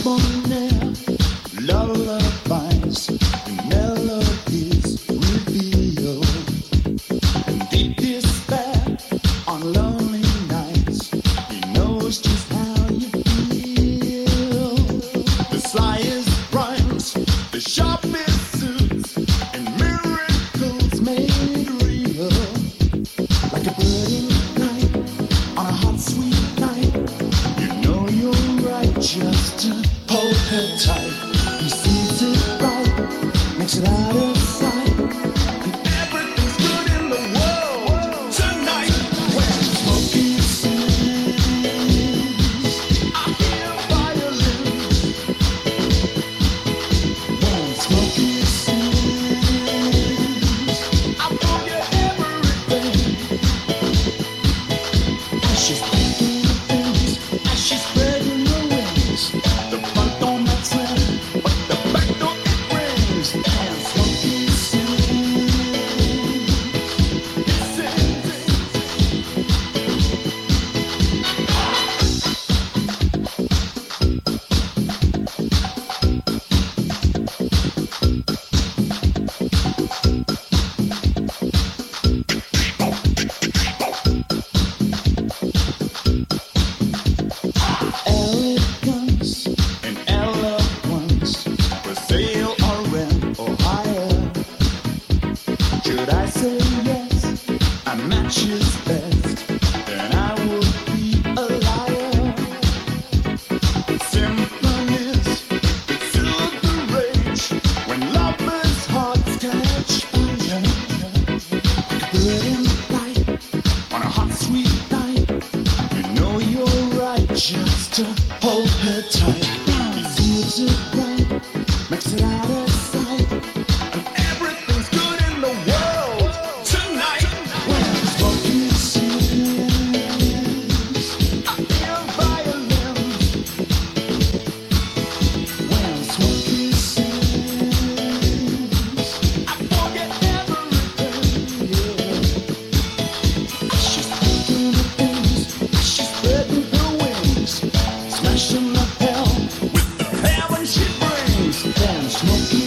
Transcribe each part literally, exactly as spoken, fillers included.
Smoking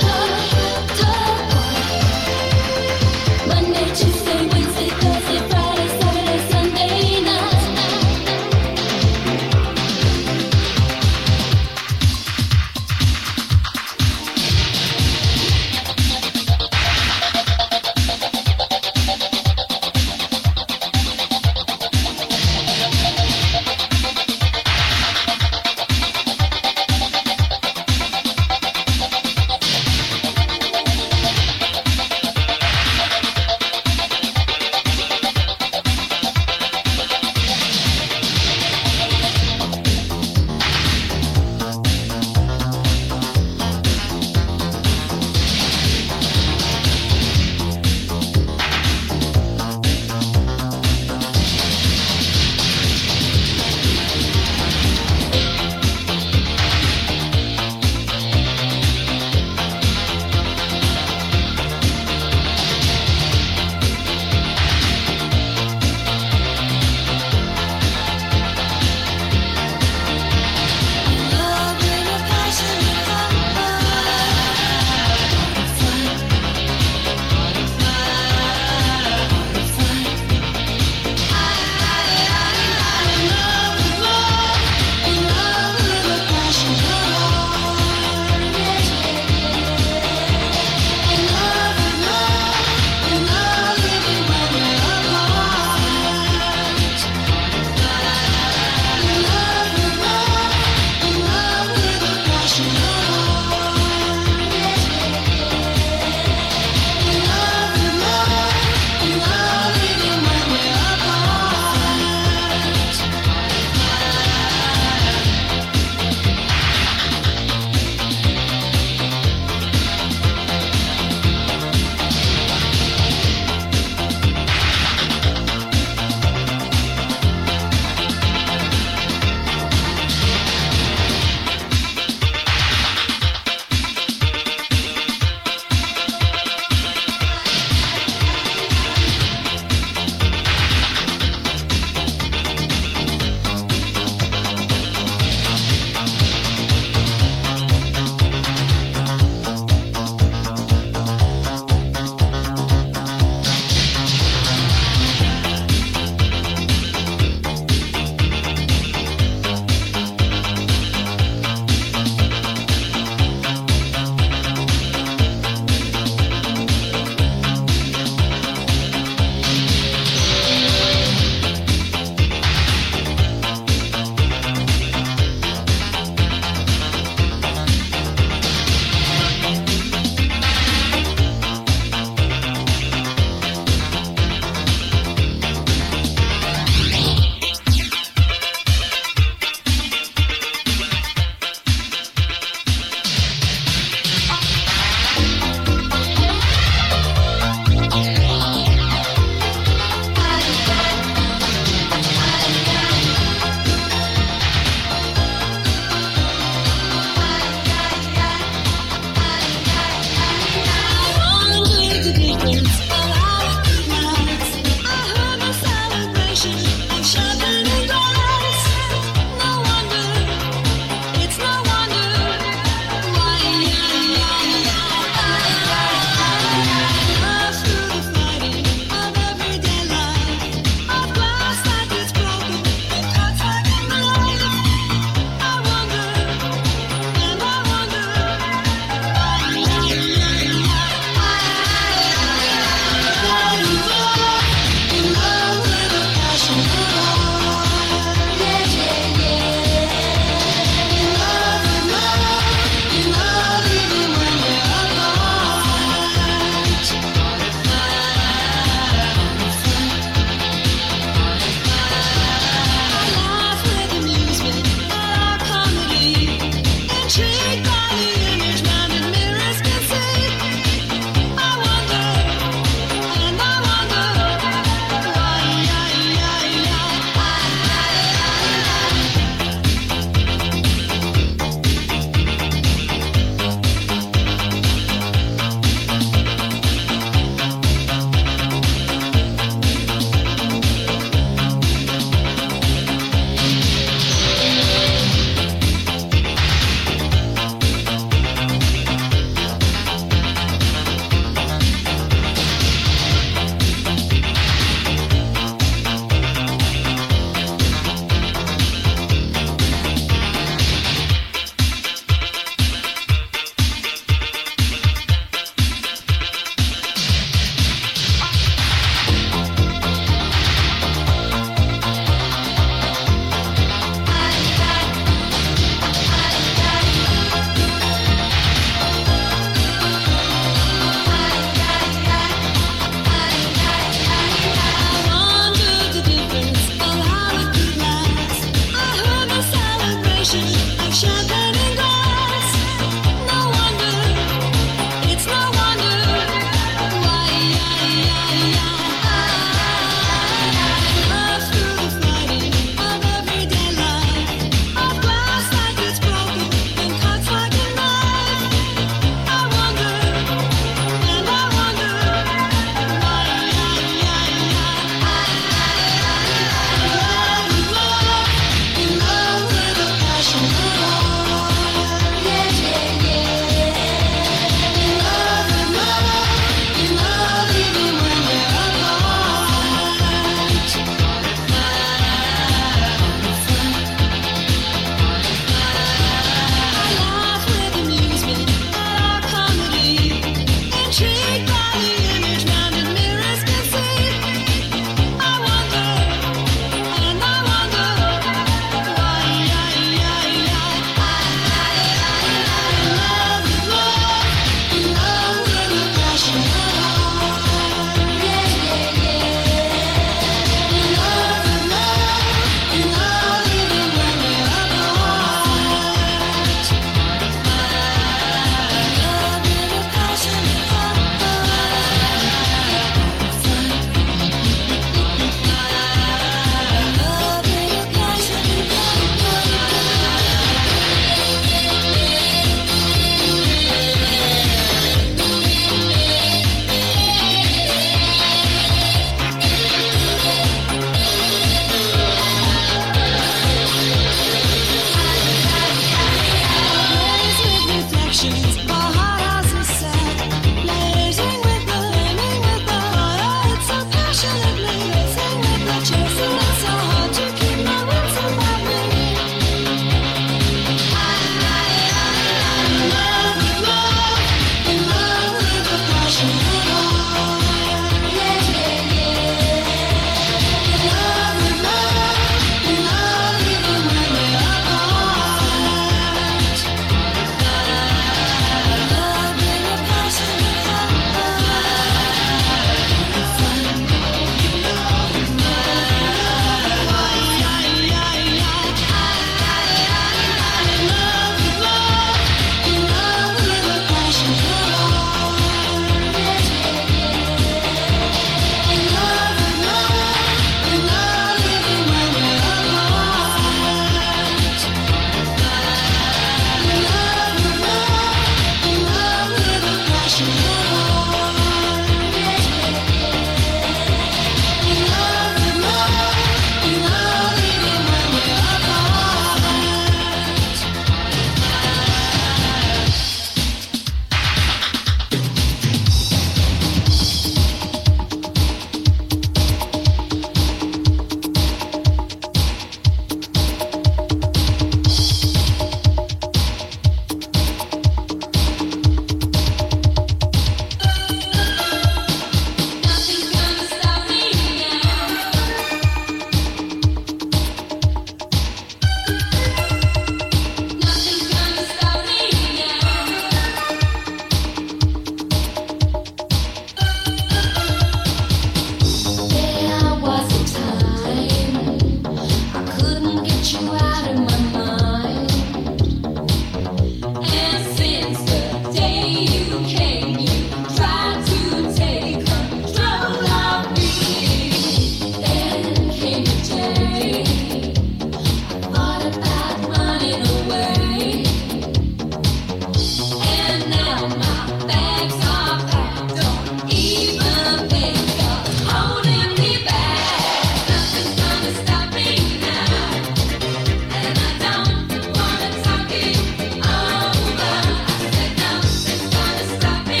Stop me.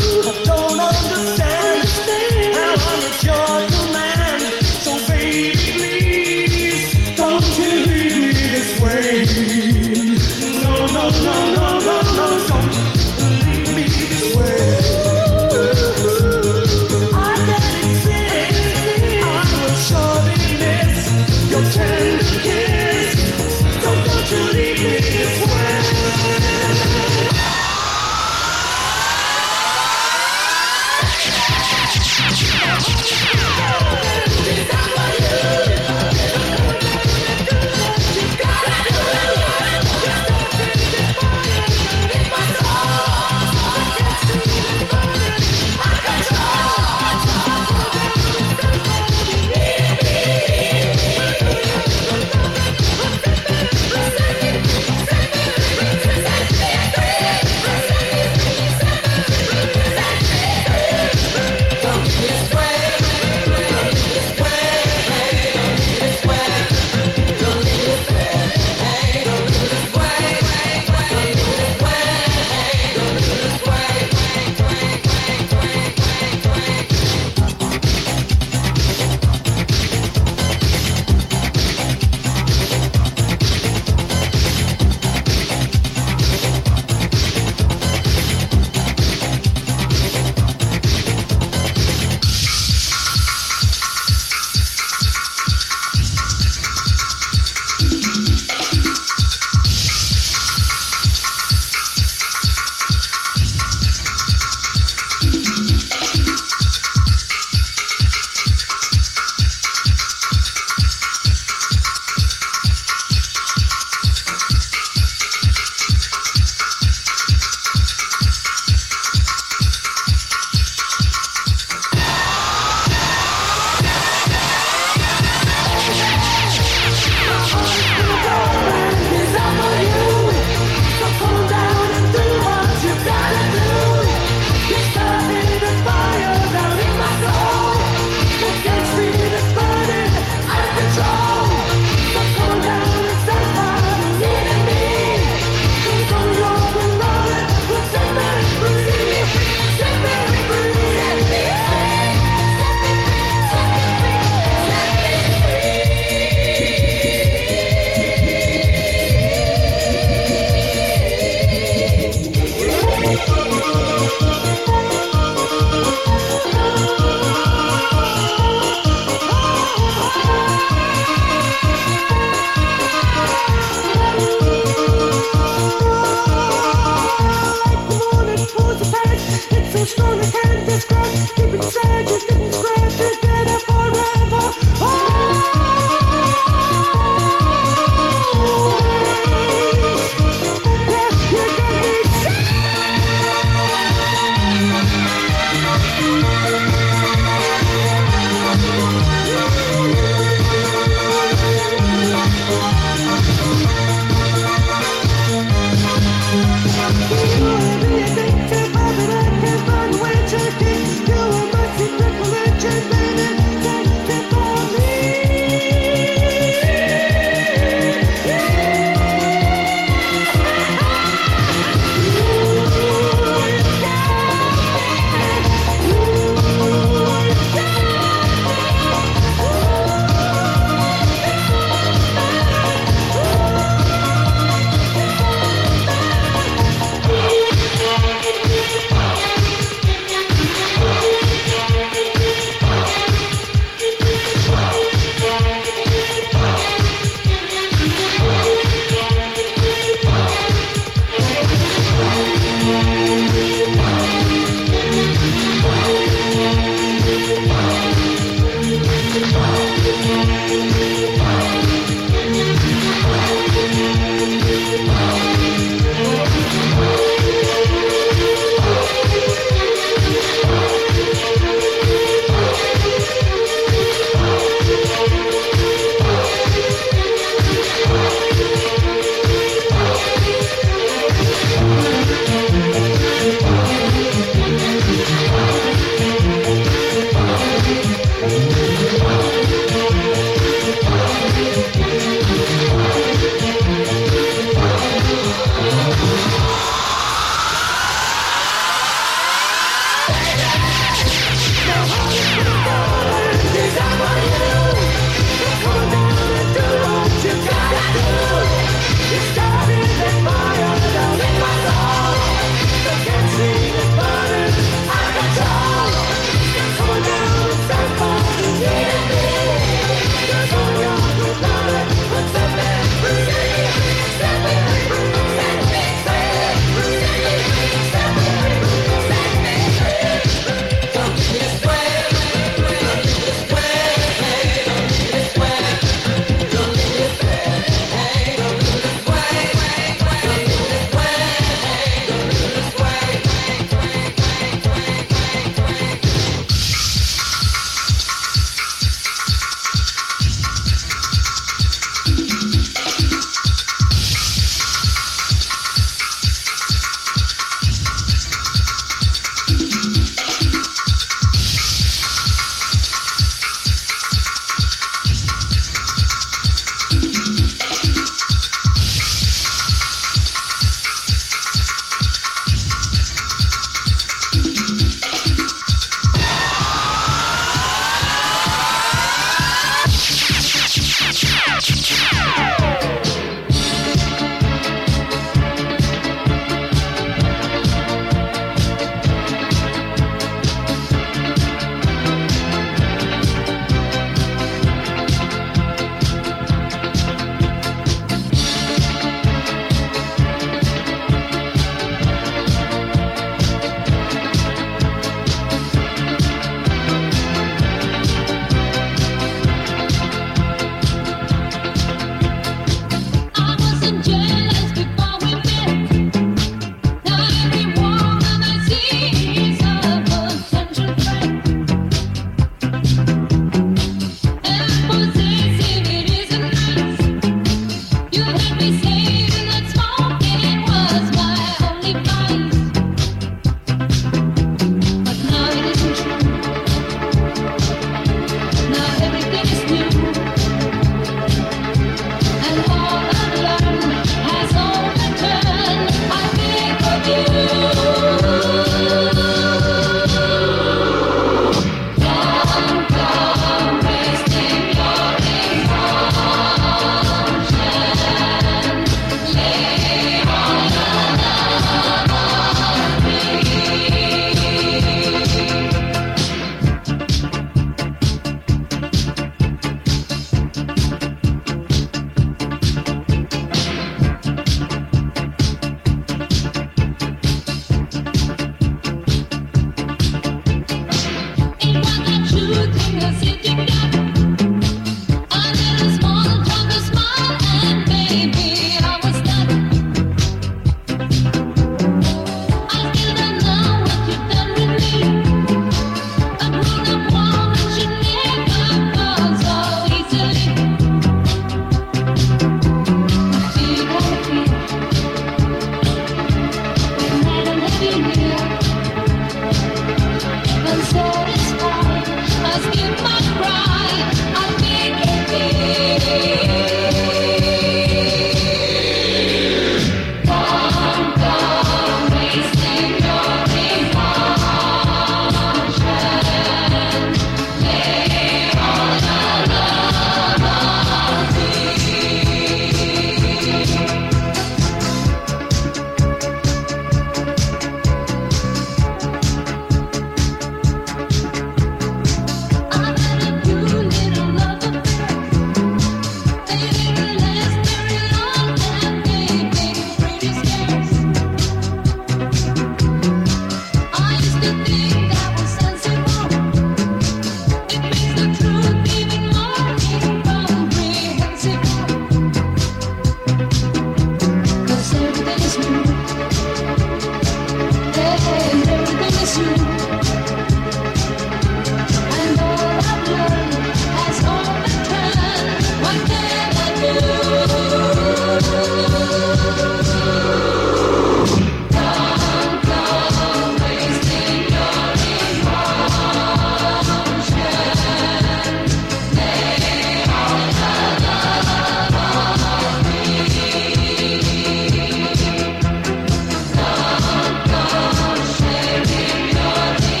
Your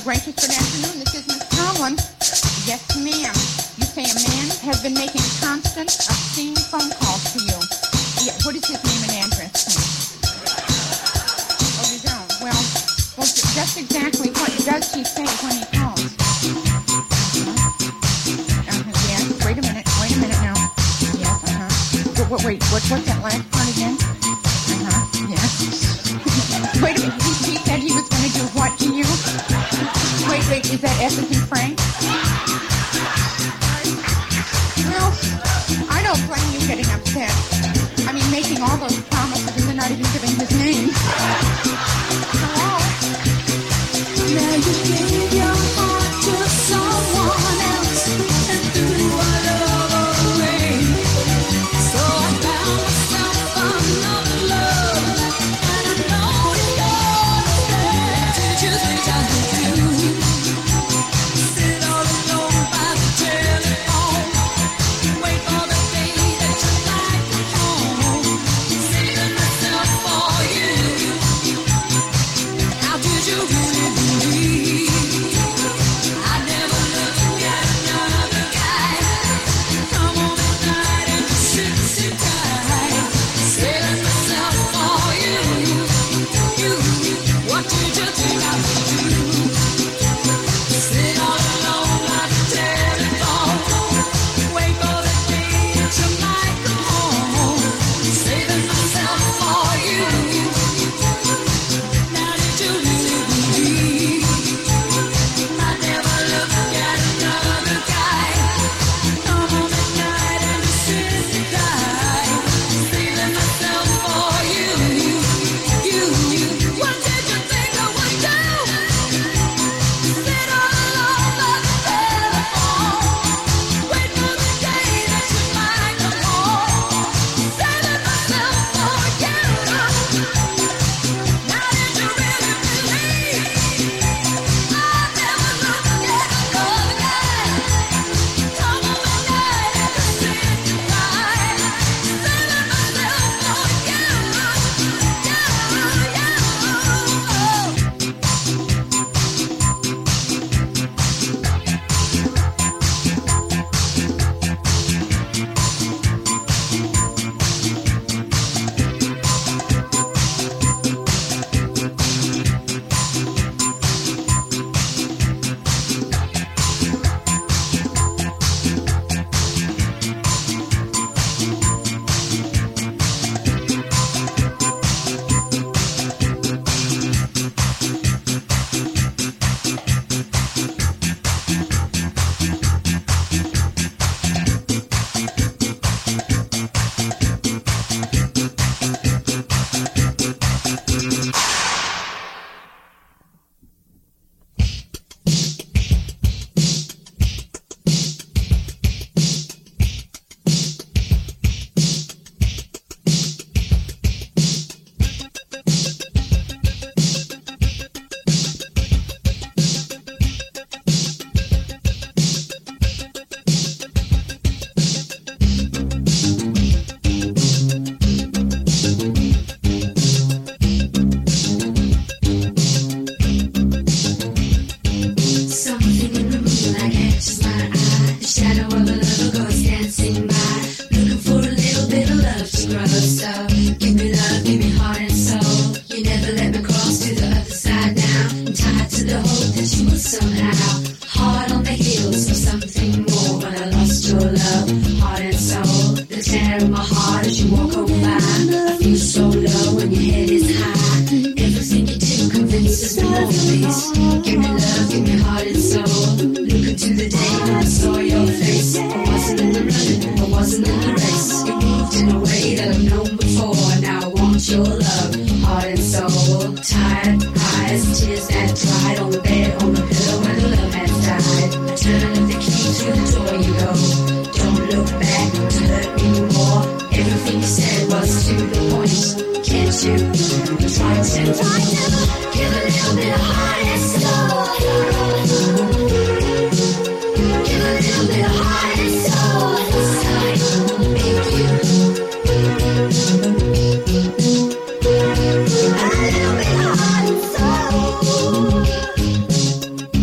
gracious, good afternoon. This is Miss Conlon. Yes, ma'am. You say a man has been making constant, obscene phone calls to you. Yeah, what is his name and address, please? Oh, you don't? Well, well, just exactly what does he say when he calls? Uh-huh. Uh-huh, yes, wait a minute, wait a minute now. Yes, uh-huh. Wait, wait, what, what's that last part again? Uh-huh, yes. Wait a minute, he, he said he was going to do what to you? Wait, wait, is that F as in Frank? Well, I don't blame you getting upset. I mean, making all those promises and then not even giving his name. Hello? Now you gave your heart to someone else and threw our love away. So I found myself another love, and I know you're there. Did you think I would do? Sit all alone by the telephone, wait for the day that you like to home, saving myself for you. How did you really believe I never looked at another guy? Come on at night and sit, sit tight, saving myself for you. You, what did you think I would do? Sit all alone by the telephone, wait for the day that you might come home, saving myself for you. Now did you really believe I never looked at another guy? Come on at night and sit and die, saving myself for you. You, what did you think I would do? Sit all alone by the telephone, wait for the day that you might come home, saving myself for you. Now did you really believe I never looked at another guy? Come on at night and sit and cry, saving myself for you. Something in the moonlight catches my eye. The shadow of a lover goes dancing by, looking for a little bit of love to grow. So give me love, give me heart and soul. You never let me cross to the other side now. I'm tied to the hope that you will somehow. Heart on the heels of something more. When I lost your love, heart and soul. The tear in my heart as you walk on by. I feel so low when your head is high. Everything you do convinces me more, please. Give me love, give me heart and soul. Look into the day when I saw your face. I wasn't in the running, I wasn't in the race. You moved in a way that I've known before. Now I want your love, heart and soul. Tired eyes, tears that dried on the bed, on the pillow where the love has died. I turn the key through the door, you go. Don't look back to hurt me more. Everything you said was to the point. Can't you try to, try to give a little bit of heart and soul? Give a little bit of heart and soul inside. Make you a little bit of heart and soul.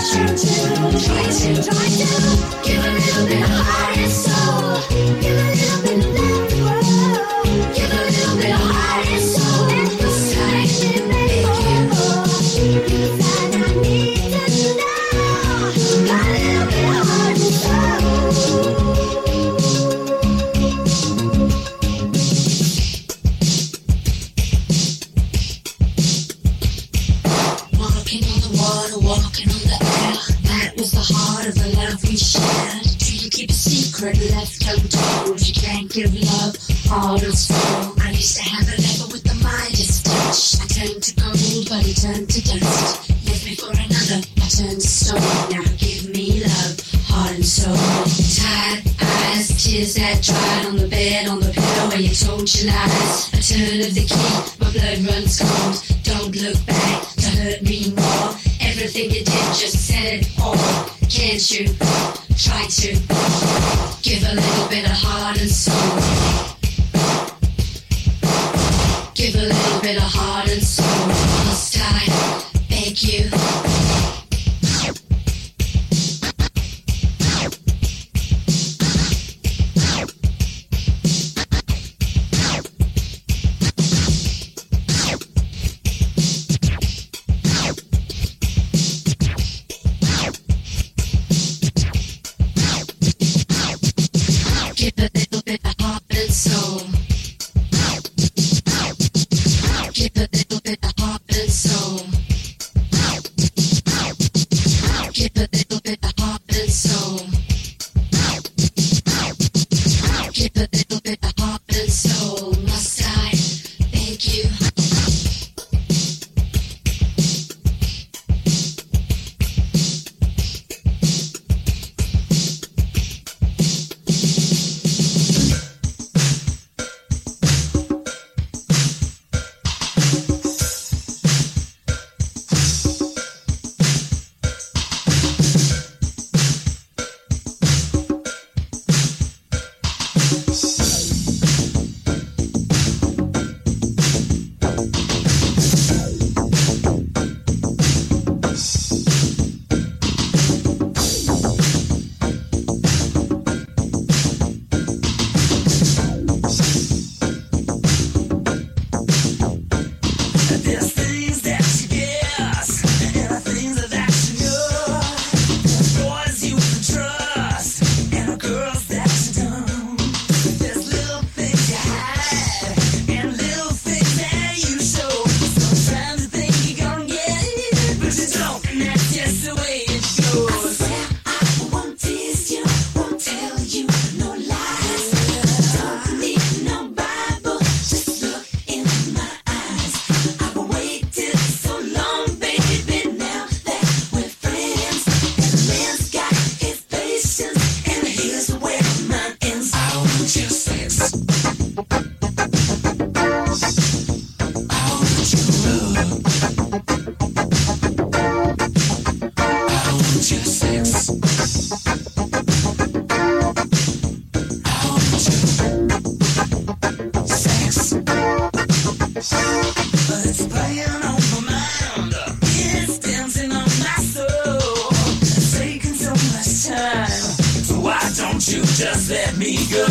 Just let me go.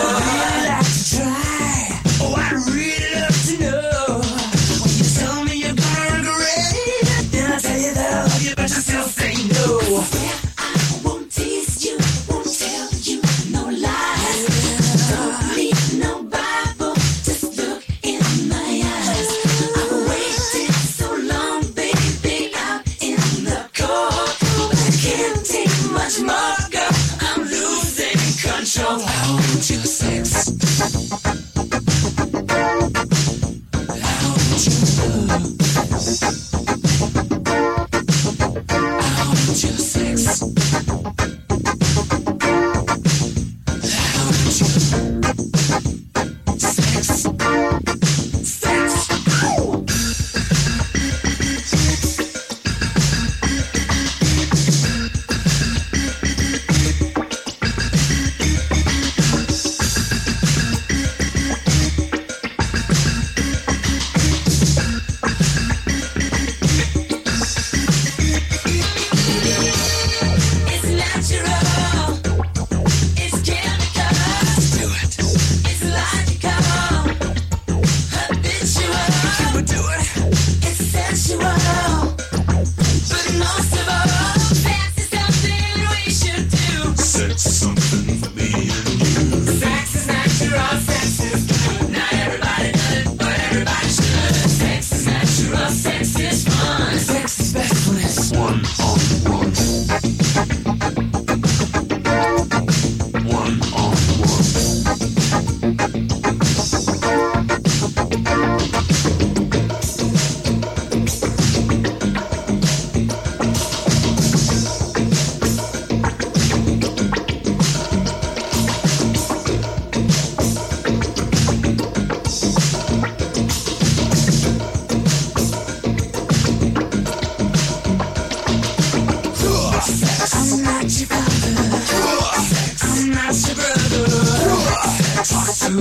I'd like to try. Oh, I'd really love to know. When you tell me you're gonna regret it, then I tell you that I love you, but you still say no. Yeah, I won't tease you, won't tell you no lies. Don't need no Bible, just look in my eyes. I've waited so long, baby, out in the cold, but I can't take much more, girl. I'm losing control. I want your sex.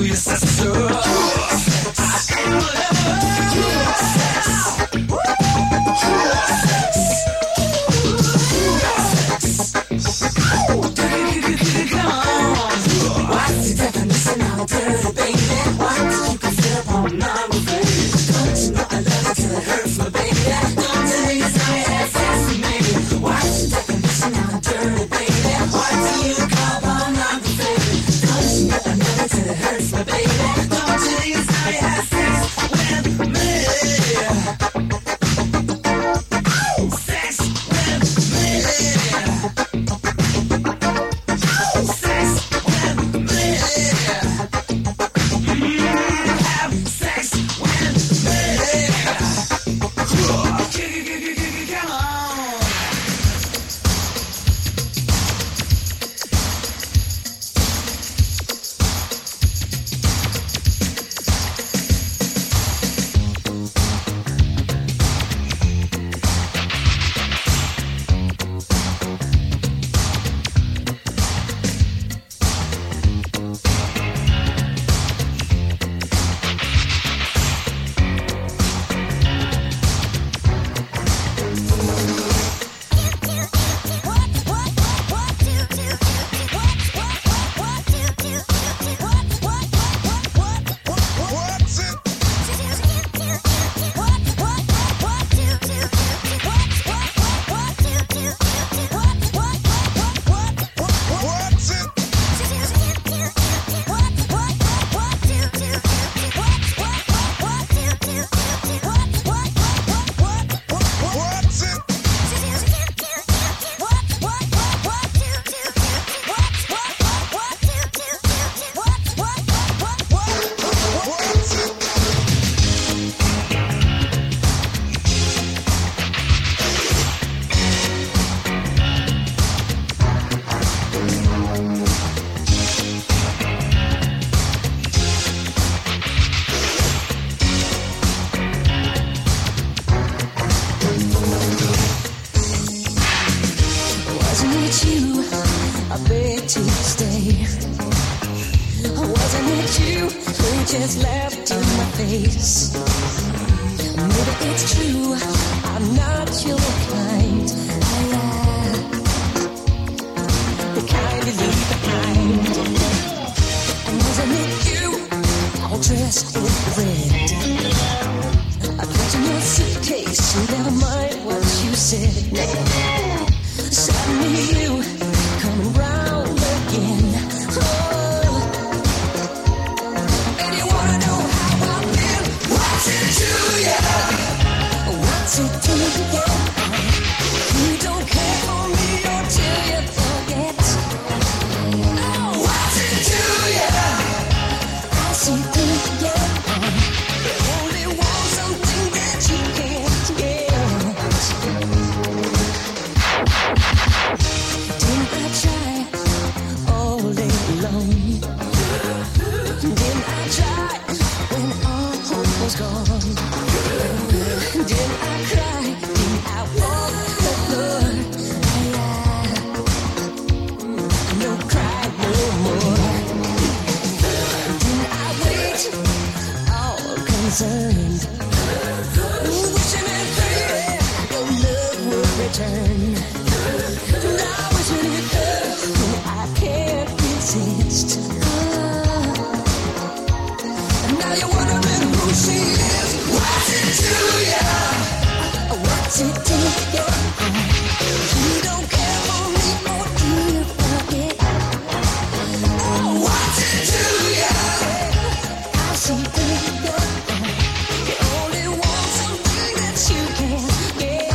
you say so. I am a lover. Sex. Come on. What's the definition of dirty, baby? What you can feel upon my baby? Don't you know I love it till it hurts my baby? Don't tell me it's how you have sex with me. What's the definition of dirty, baby? What do you call pornography? Don't you know I love it till it hurts my baby? Don't tell me it's how you have sex with me. Sex with me. Sex with me. Mm, have sex with me. Come on. Wasn't it you I begged to stay? Wasn't it you who just laughed in my face? Maybe it's true, I'm not your kind. I am the kind you leave behind. And wasn't it you all dressed in red? I put in your suitcase, you never mind what you said. Suddenly you coming round again. Oh, and you wanna know how I feel? What's it to you? What's it to you? You don't care for me until you forget. Oh, what's it to you? I see through you. You only want something that you can't get. Didn't I try all day long? Didn't I try when all hope was gone? Didn't I cry? Didn't I walk the floor? I no cry no more. Didn't I wait all concerned, wishing and praying your love would return? Now isn't it good when I can't resist? Oh. And now you're wondering who she is. What's it to you? What's it to you? You don't care for me or do you forget? Oh, what's it to you? I see through you. You only want something that you can't get.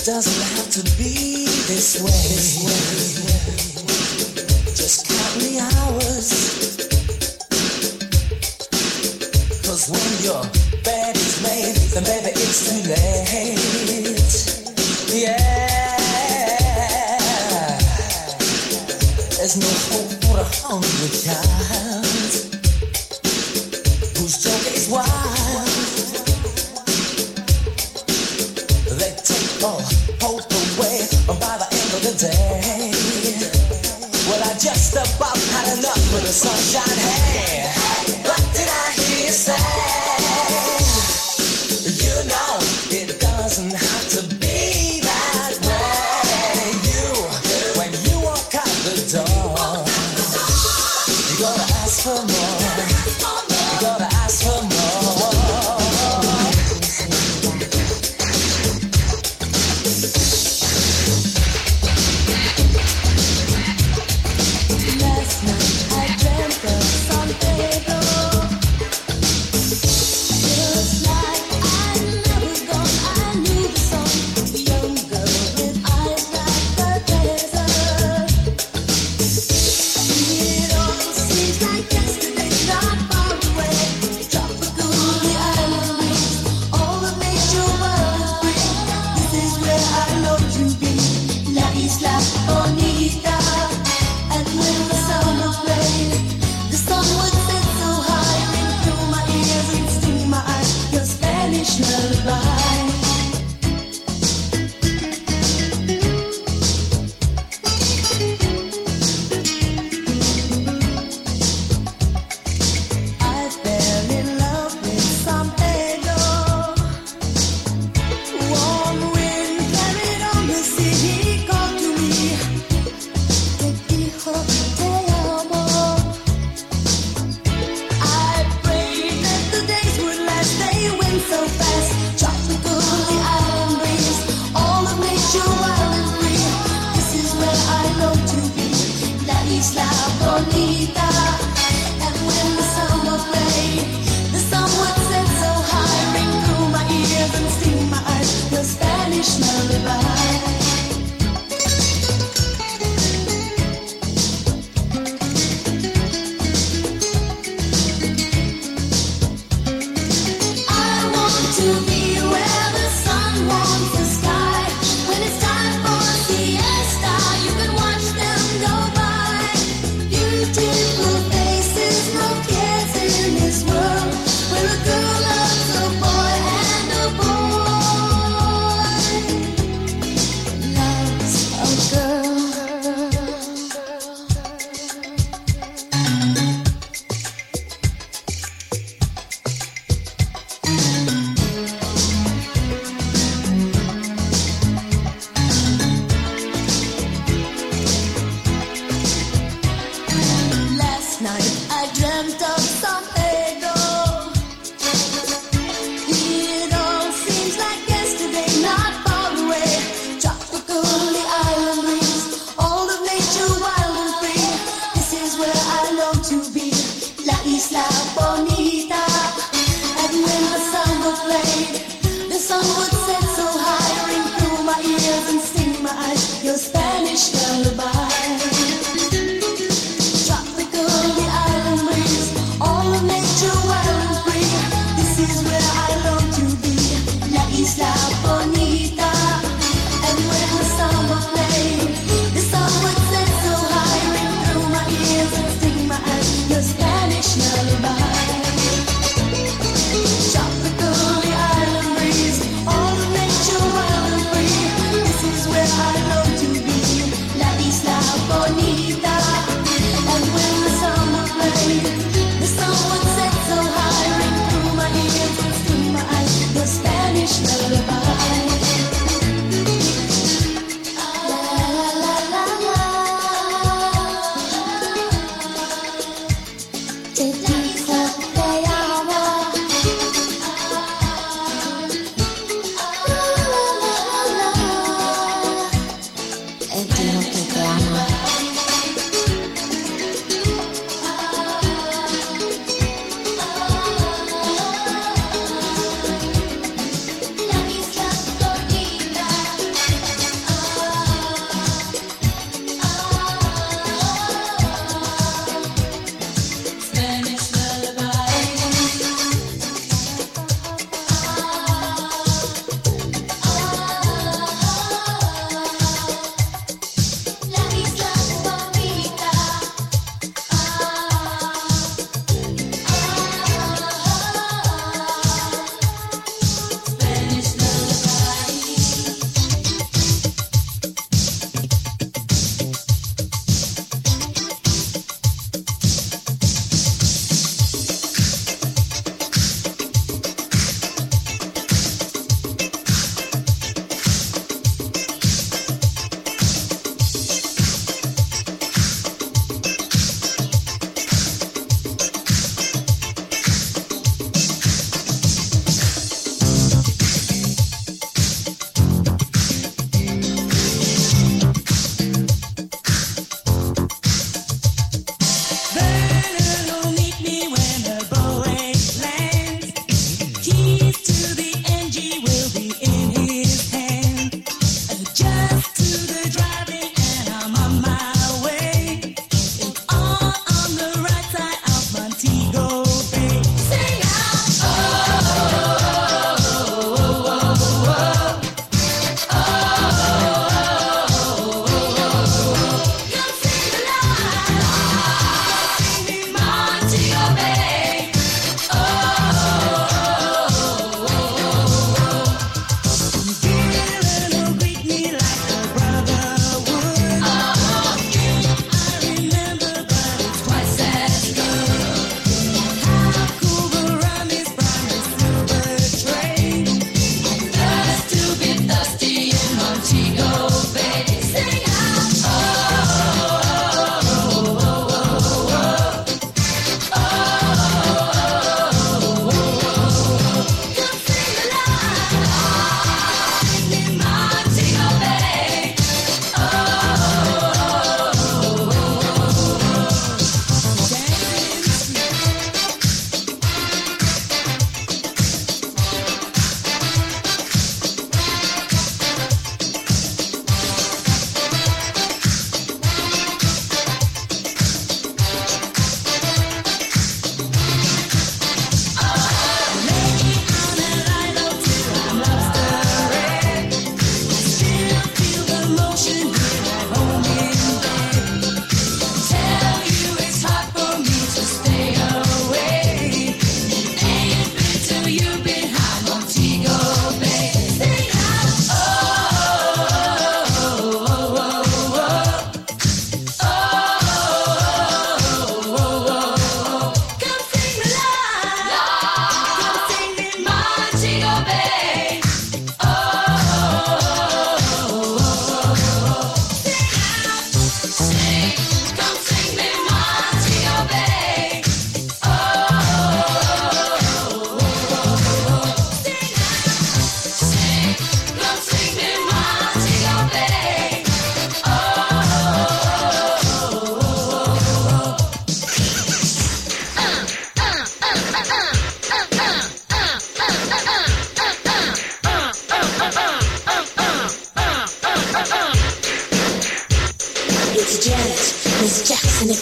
doesn't have to be this way. This way. Just count the hours. Cause when your bed is made, then baby it's too late. Yeah. There's no hope for a hungry child whose joke is wild. They take all hope away by the end of the day. Well, I just about had enough of the sunshine. Hey, what did I hear you say? You know it doesn't have to be that way. You, when you walk out the door, you gotta ask for more. You gotta ask for more. Last night I dreamt of San Pedro. Just like I'd never gone, I knew the song. The young girl with eyes like a desert. It all seems like yesterday, not far away. Tropical the island breeze, all of nature world is free. This is where I long to be, La Isla Bonita. And when the summer played, the sun would set so high, ring through my ears and sting my eyes, your Spanish lullaby. I fell in love with San Pedro. Warm wind carried on the sea, he called to me. Te dijo te amo. I prayed that the days would last, they went so fast. Tropical, the island breeze, all of nature wild and free. This is where I long to be, La Isla Bonita. And when the summer played, the sun would set so high, ring through my ears and sting my eyes, your Spanish lullaby. I want to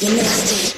get nasty.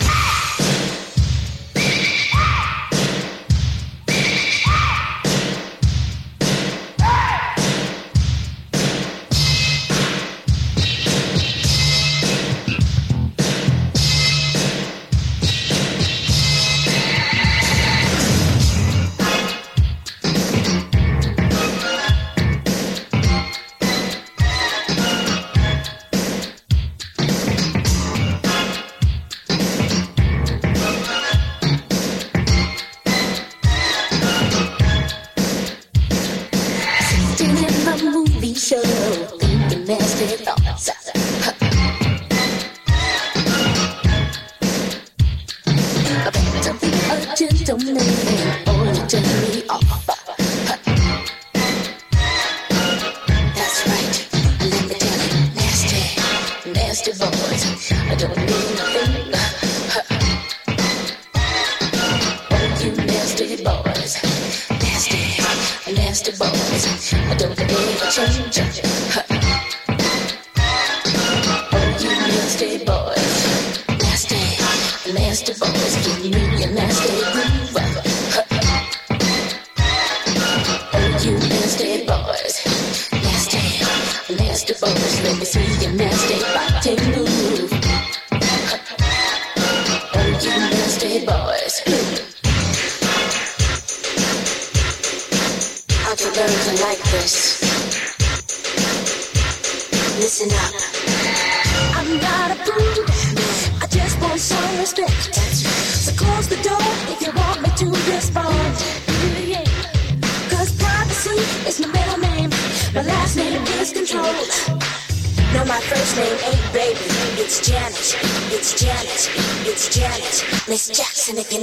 Miss Jackson, if you're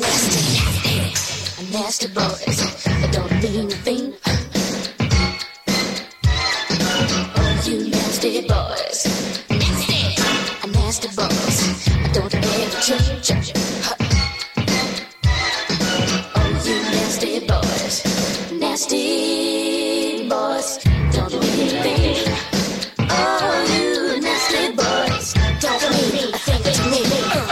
nasty, nasty boys, I don't mean a thing. Oh, you nasty boys, nasty, nasty boys, I don't ever change. Oh, you nasty boys, nasty boys, don't mean a thing. Oh, you nasty boys, don't mean a thing to me.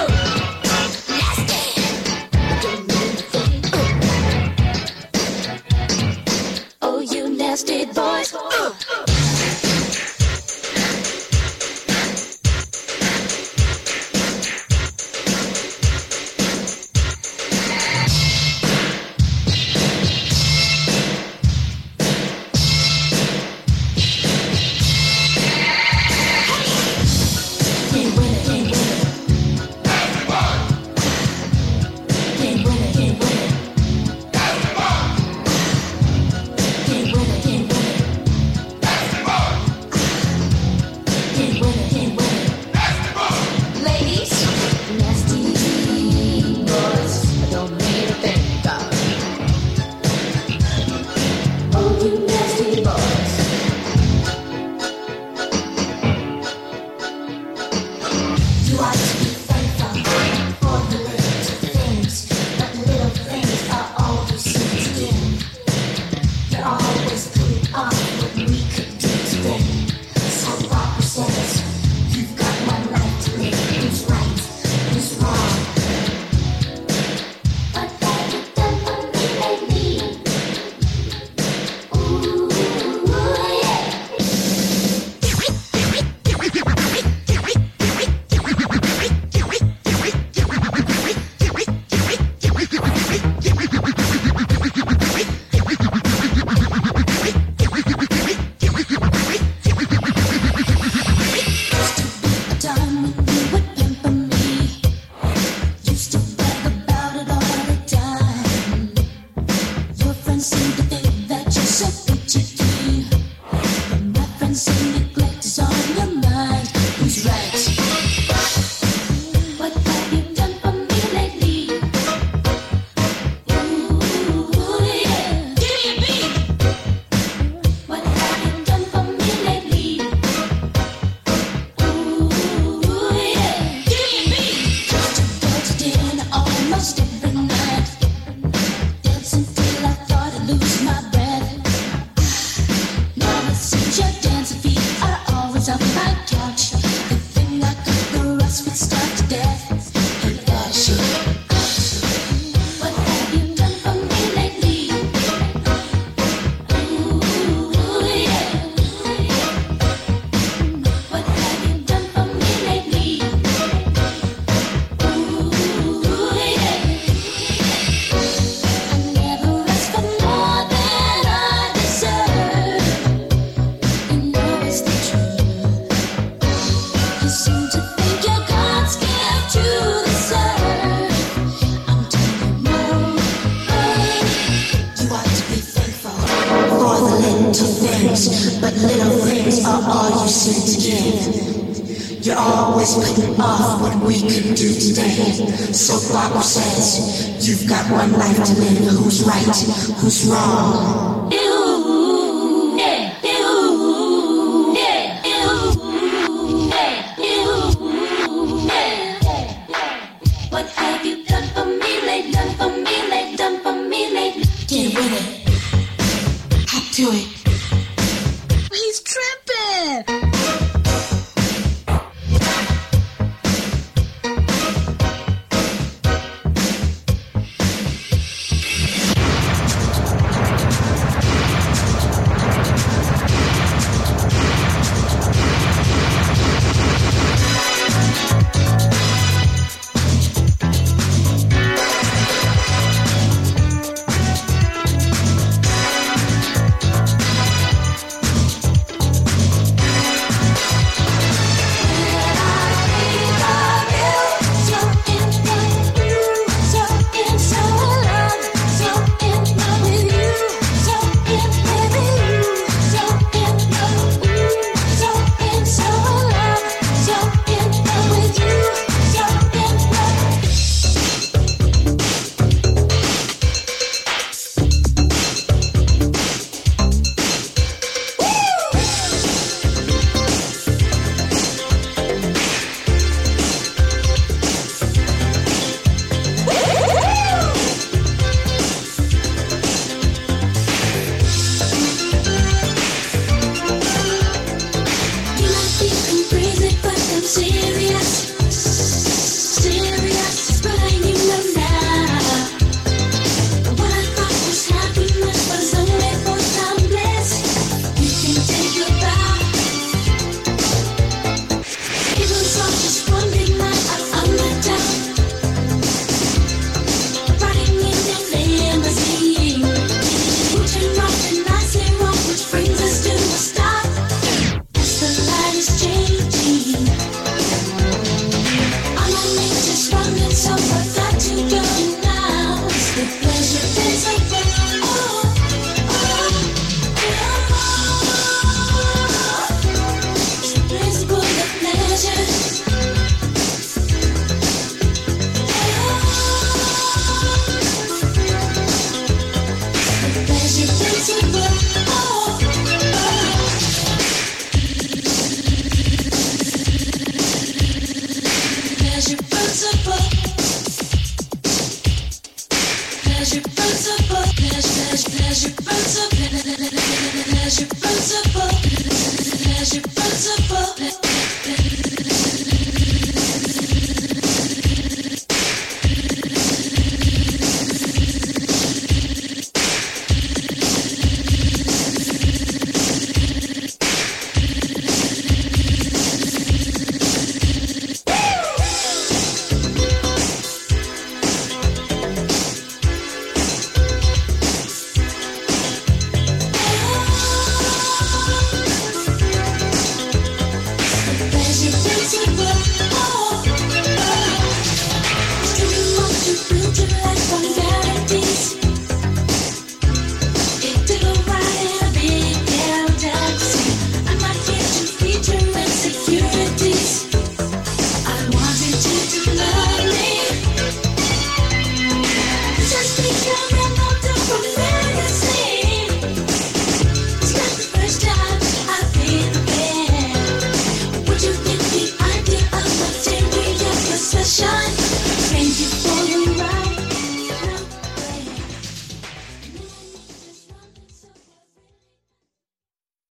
Nasty boys. Uh. Nasty to things, but little things are all you seem to give. You're always putting off what we can do today. So Bible says, you've got one life to live. Who's right? Who's wrong? Ew, yeah, ew, yeah, ew, yeah, ew, yeah. What have you done for me lately? Done for me lately? Done for me lately? Get with it. Hop to it. He's tripping.